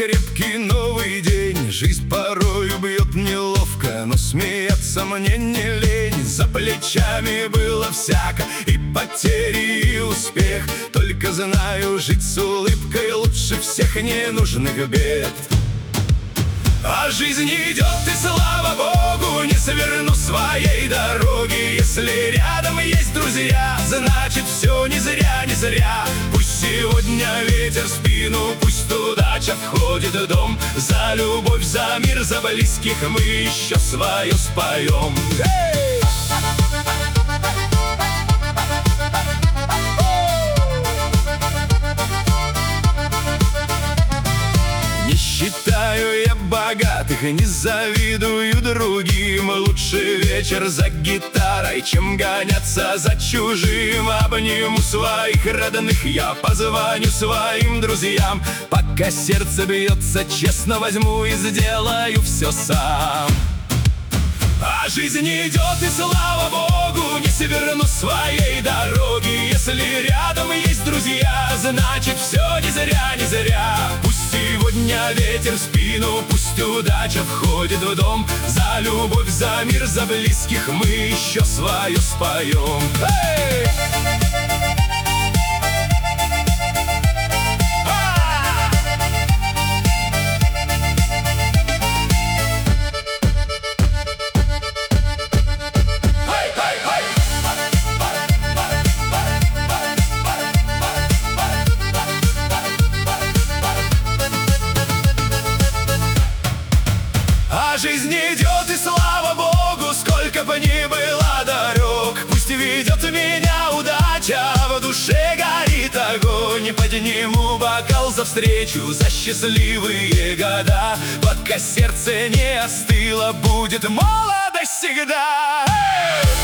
крепкий новый день. Жизнь порою бьет неловко, но смеяться мне не лень. За плечами было всяко, и потери, и успех. Только знаю, жить с улыбкой лучше всех ненужных бед. А жизнь идет, и слава Богу, не сверну своей дороги. Если рядом есть друзья, значит все не зря, не зря. Пусть сегодня ветер в спину, пусть удача входит в дом. За любовь, за мир, за близких мы еще свое споем. Не считаю я богатых, не завидую другим. Лучше вечер за гитарой, чем гоняться за чужим. Обниму своих родных, я позвоню своим друзьям. Пока сердце бьется, честно возьму и сделаю все сам. А жизнь идет, и слава Богу, не сверну своей дороги. Если рядом есть друзья, значит все не зря, не зря. Пусть сегодня ветер в спину, пусть удача входит в дом. За любовь, за мир, за близких мы еще свое споем. Эй! А жизнь идет, и слава Богу, сколько бы ни было дорог. Пусть ведет меня удача, в душе горит огонь. Подниму бокал за встречу, за счастливые года. Пока сердце не остыло, будет молодость всегда.